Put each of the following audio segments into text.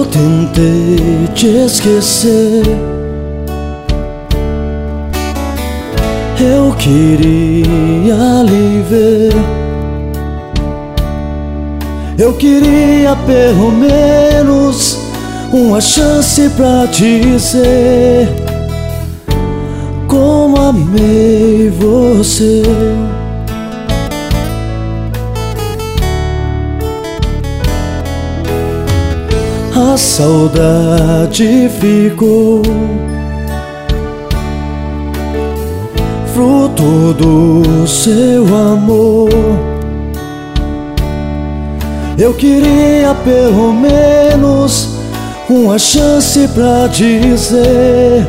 tentei te esquecer. Eu queria lhe ver. Eu queria pelo menos uma chance pra dizer como amei você. A saudade ficou fruto do seu amor. Eu queria pelo menos uma chance pra dizer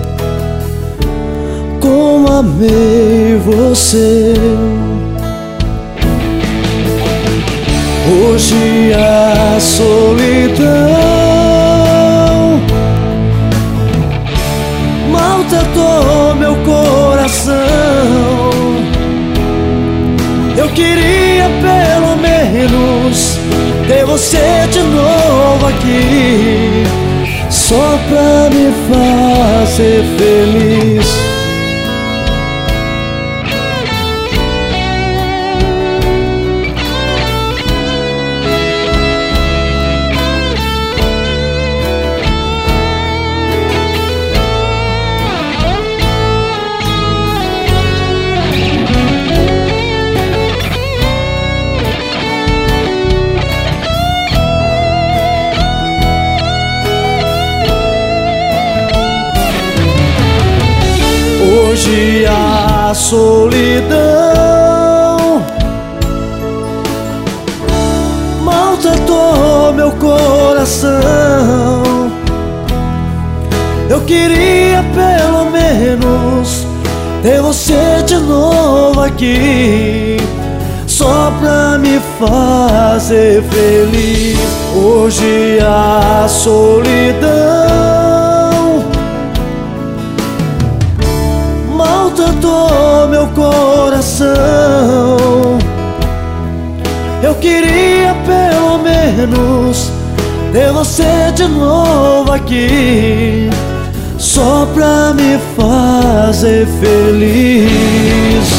como amei você. Hoje a solidão maltratou meu coração. Eu queria pelo menos ter você de novo aqui, só pra me fazer feliz. Hoje a solidão maltratou meu coração. Eu queria pelo menos ter você de novo aqui, só pra me fazer feliz. Hoje a solidão maltratou meu coração. Eu queria pelo menos ter você de novo aqui, só pra me fazer feliz,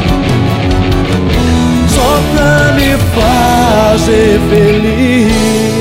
só pra me fazer feliz.